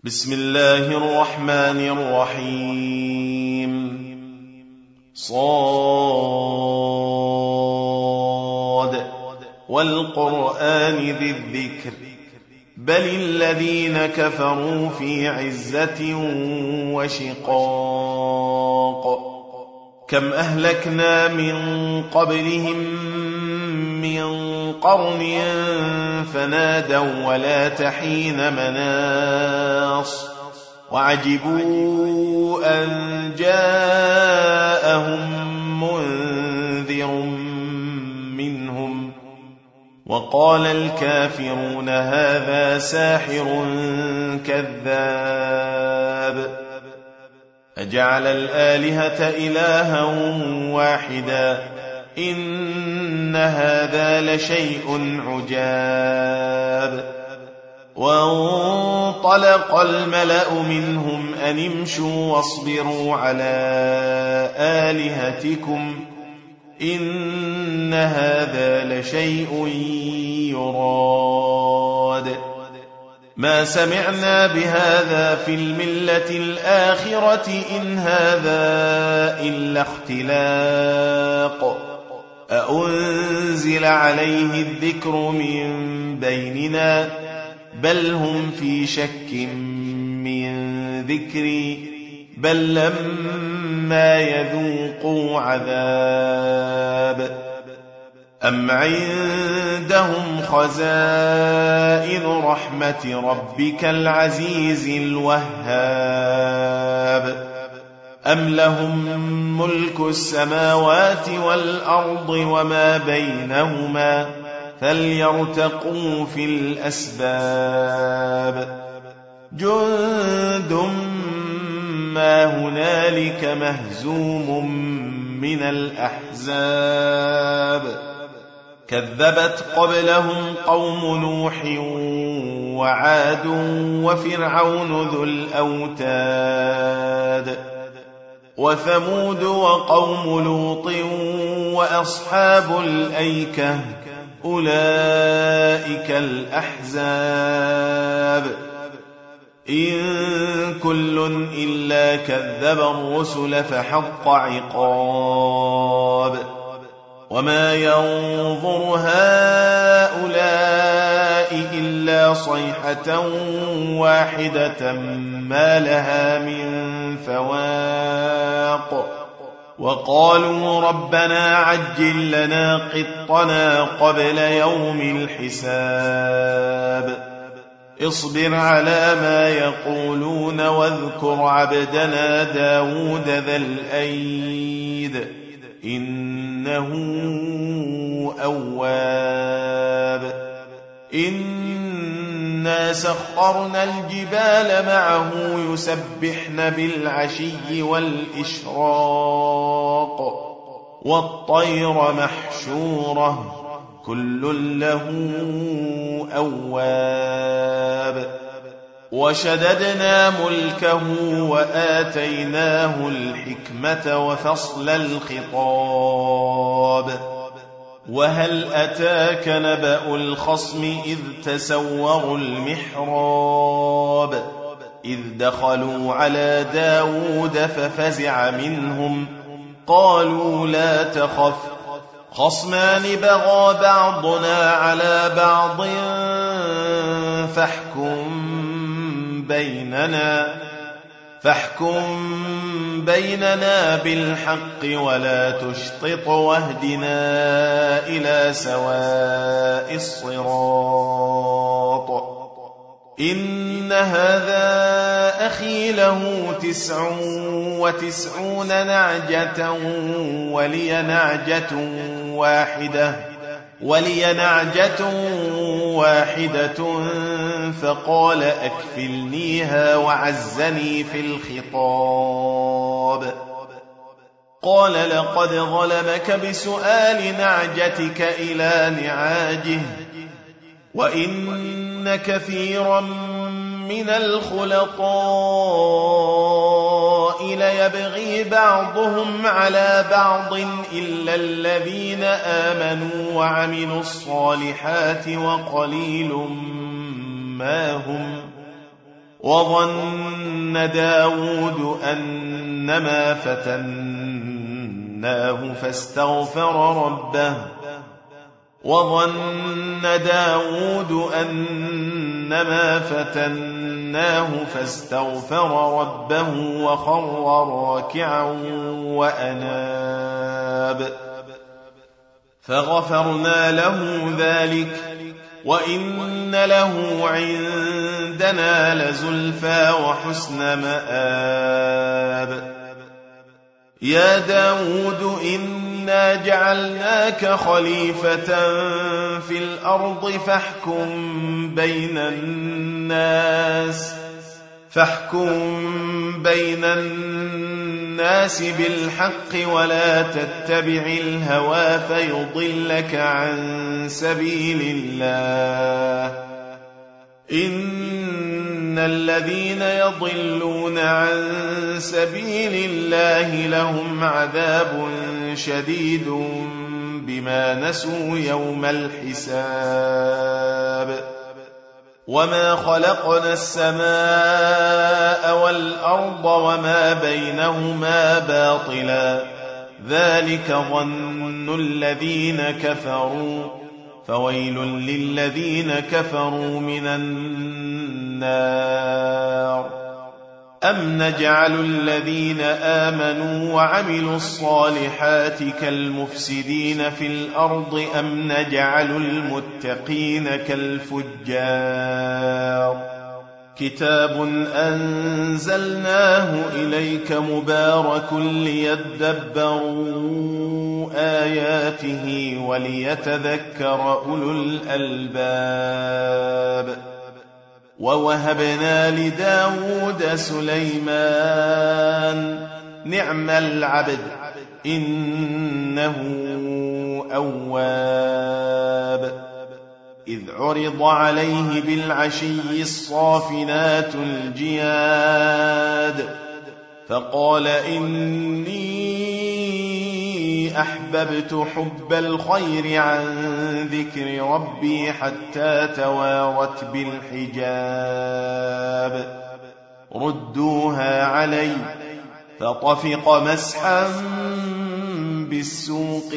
بسم الله الرحمن الرحيم صاد والقرآن ذي الذكر بل الذين كفروا في عزة وشقاق كم أهلكنا من قبلهم من قرن فنادوا ولا تحين مناص وعجبوا أن جاءهم منذر منهم وقال الكافرون هذا ساحر كذاب أجعل الآلهة إلها واحدا إن هذا لشيء عجاب وانطلق الملأ منهم أن امشوا واصبروا على آلهتكم إن هذا لشيء يراد ما سمعنا بهذا في الملة الآخرة إن هذا إلا اختلاق أأنزل عليه الذكر من بيننا بل هم في شك من ذكري بل لما يذوقوا عذاب أم عندهم خزائن رحمة ربك العزيز الوهاب أم لهم ملك السماوات والأرض وما بينهما فليرتقوا في الأسباب جند ما هنالك مهزوم من الأحزاب كذبت قبلهم قوم نوح وعاد وفرعون ذو الأوتاد وثمود وقوم لوط وأصحاب الأيكة أولئك الأحزاب إن كل إلا كذب الرسل فحق عقاب وما ينظر هؤلاء إلا صيحة واحدة ما لها من فواق وقالوا ربنا عجل لنا قطنا قبل يوم الحساب اصبر على ما يقولون واذكر عبدنا داود ذا الأيد إنه أواب إنا سخرنا الجبال معه يسبحن بالعشي والإشراق والطير محشورة كل له أواب وشددنا ملكه وآتيناه الحكمة وفصل الخطاب وهل أتاك نبأ الخصم إذ تسوروا المحراب إذ دخلوا على داود ففزع منهم قالوا لا تخف خصمان بغى بعضنا على بعض فاحكم بيننا بالحق ولا تشطط واهدنا إلى سواء الصراط إن هذا أخي له 99 نعجة ولي نعجة واحدة فقال أكفلنيها وعزني في الخطاب قال لقد ظلمك بسؤال نعجتك إلى نعاجه وإن كثيرا من الخلطاء ليبغي بعضهم على بعض إلا الذين آمنوا وعملوا الصالحات وقليل ما هم وظن داود أنما فتناه فاستغفر ربه وخر راكعا وأناب فغفرنا له ذلك وإن له عندنا لزلفى وحسن مآب يا داود إنا جعلناك خليفة في الأرض فاحكم بين الناس بالحق ولا تتبع الهوى فيضلك عن سبيل الله إن الذين يضلون عن سبيل الله لهم عذاب شديد بما نسوا يوم الحساب وما خلقنا السماء والأرض وما بينهما باطلا ذلك ظن الذين كفروا فويل للذين كفروا من النار أم نجعل الذين آمنوا وعملوا الصالحات كالمفسدين في الأرض أم نجعل المتقين كالفجار كتاب أنزلناه إليك مبارك ليدبروا آياته وليتذكر أولو الألباب ووهبنا لداود سليمان نعم العبد إنه أواب إذ عرض عليه بالعشي الصافنات الجياد فقال إني أحببت حب الخير عن ذكر ربي حتى توارت بالحجاب ردوها علي فطفق مسحا بالسوق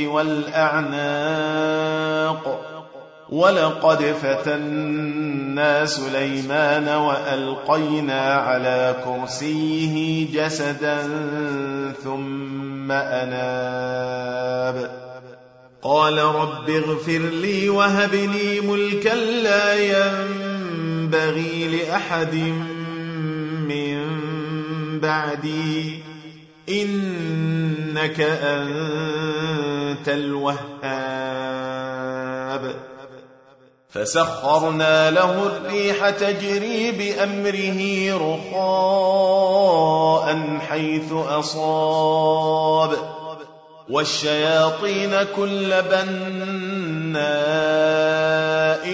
والأعناق ولقد فتنا سليمان وألقينا على كرسيه جسدا ثم أناب قال رب اغفر لي وهب لي ملكا لا ينبغي لأحد من بعدي إنك أنت الوهاب فسخرنا له الريح تجري بأمره رخاء حيث أصاب والشياطين كل بناء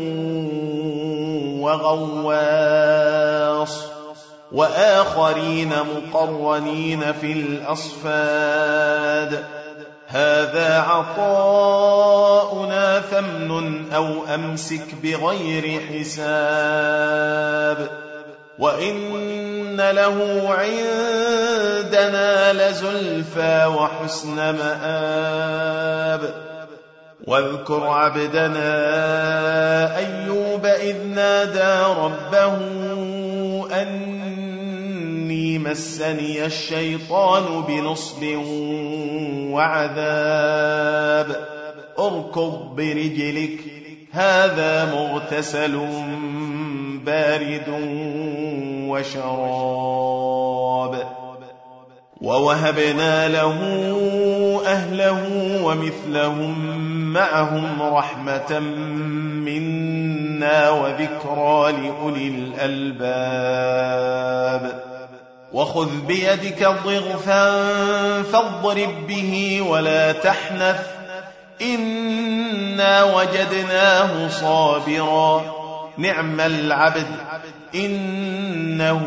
وغواص وآخرين مقرنين في الأصفاد هذا عطاؤنا فامنن أو أمسك بغير حساب وإن له عندنا لزلفى وحسن مآب واذكر عبدنا أيوب إذ نادى ربه أني مسني الشيطان بنصب وعذاب اركض برجلك هذا مغتسل بارد وشراب ووهبنا له أهله ومثلهم معهم رحمة منا وذكرى لأولي الألباب وخذ بيدك ضغثا فاضرب به ولا تحنث إنا وجدناه صابرا نعم العبد إنه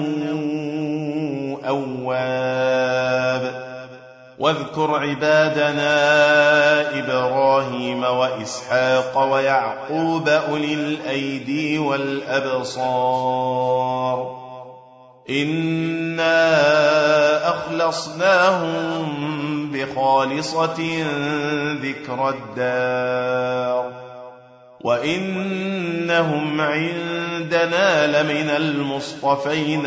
أواب واذكر عبادنا إبراهيم وإسحاق ويعقوب أولي الأيدي والأبصار إنا أخلصناهم بخالصة ذكر الدار وإنهم عندنا لمن المصطفين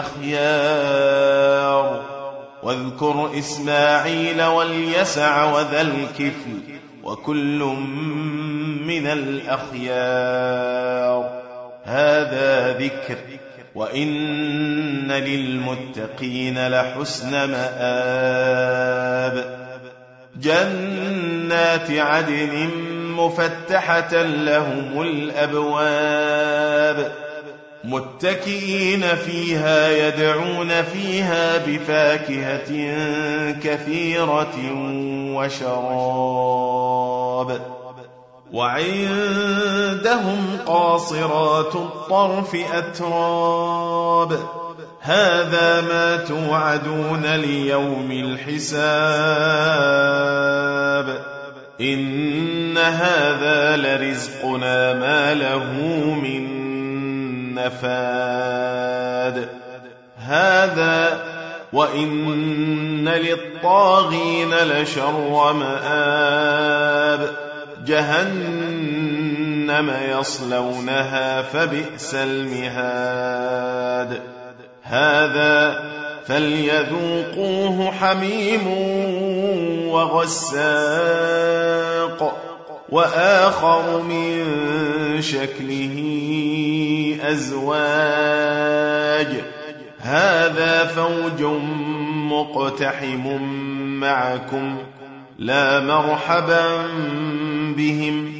الأخيار واذكر إسماعيل واليسع وذا الكفل وكل من الأخيار هذا ذكر وإن للمتقين لحسن مآب جنات عدن مفتحة لهم الأبواب متكئين فيها يدعون فيها بفاكهة كثيرة وشراب وعندهم قاصرات الطرف أتراب هذا ما توعدون ليوم الحساب إن هذا لرزقنا ما له من نفاد هذا وإن للطاغين لشر مآب جهنم يصلونها فبئس المهاد هذا فليذوقوه حميم وغساق وآخر من شكله أزواج هذا فوج مقتحم معكم لا مرحبا بهم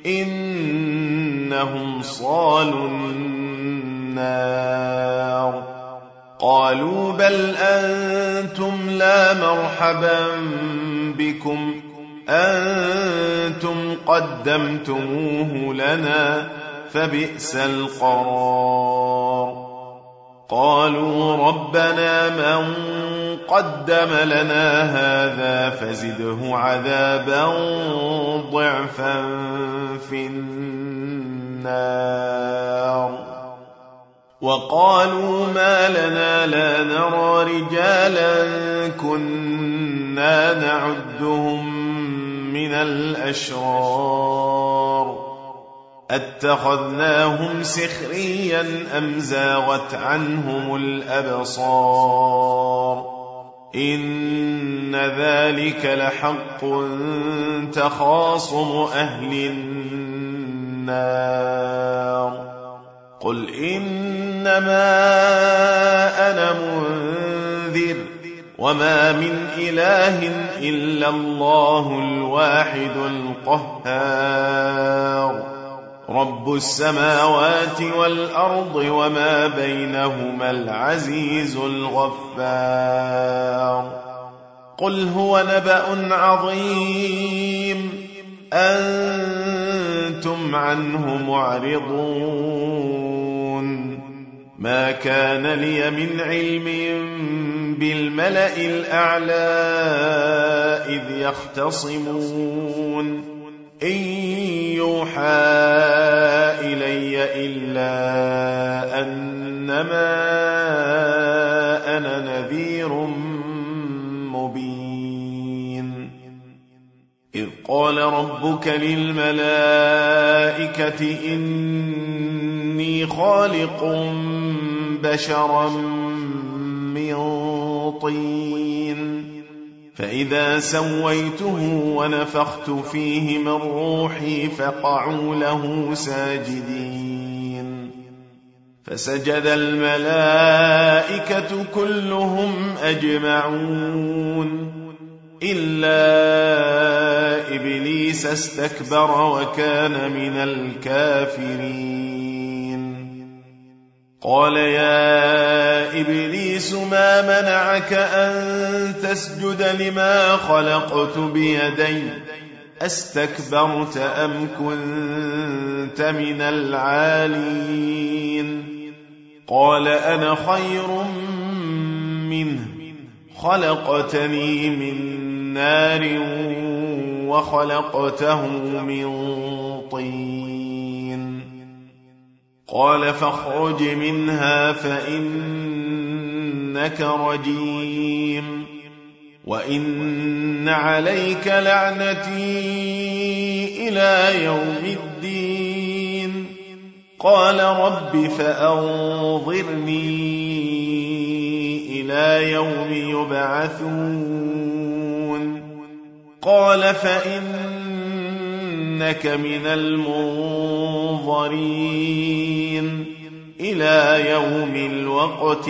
إنهم صالوا النار قالوا بل أنتم لا مرحبا بكم أنتم قدمتموه لنا فبئس القرار قالوا ربنا من قدم لنا هذا فزده عذابا ضعفا في النار وقالوا ما لنا لا نرى رجالا كنا نعدهم من الأشرار اتخذناهم سخريا أم زاغت عنهم الأبصار إن ذلك لحق تخاصم أهل النار قل إنما أنا منذر وما من إله إلا الله الواحد القهار رب السماوات والأرض وما بينهما العزيز الغفار قل هو نبأ عظيم أنتم عنه معرضون ما كان لي من علم بالملأ الأعلى إذ يختصمون إن يوحى إلي إلا أنما أنا نذير مبين إذ قال ربك للملائكة إني خالق بشرا من طين فإذا سويته ونفخت فيه من روحي فقعوا له ساجدين فسجد الملائكة كلهم أجمعون إلا إبليس استكبر وكان من الكافرين قال يا إبليس ما منعك أن تسجد لما خلقت بيدي أستكبرت أم كنت من العالين قال أنا خير منه خلقتني من نار وخلقته من طين قال فاخرج منها فإنك رجيم وإن عليك لعنتي إلى يوم الدين قال رب فأنظرني إلى يوم يبعثون قال فإنك من المنظرين إلى يوم الوقت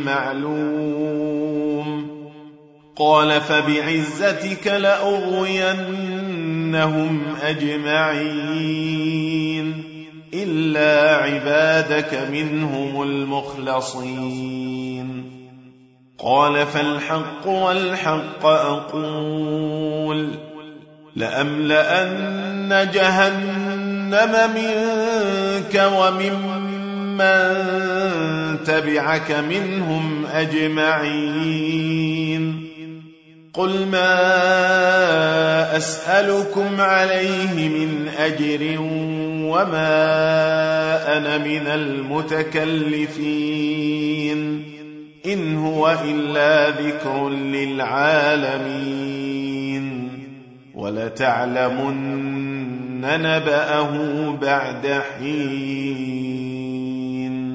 المعلوم قال فبعزتك لأغوينهم أجمعين إلا عبادك منهم المخلصين قال فالحق والحق أقول لأملأن جهنم منك وممن تبعك منهم أجمعين قل ما أسألكم عليه من أجر وما أنا من المتكلفين إن هو إلا ذكر للعالمين ولتعلمن نبأه بعد حين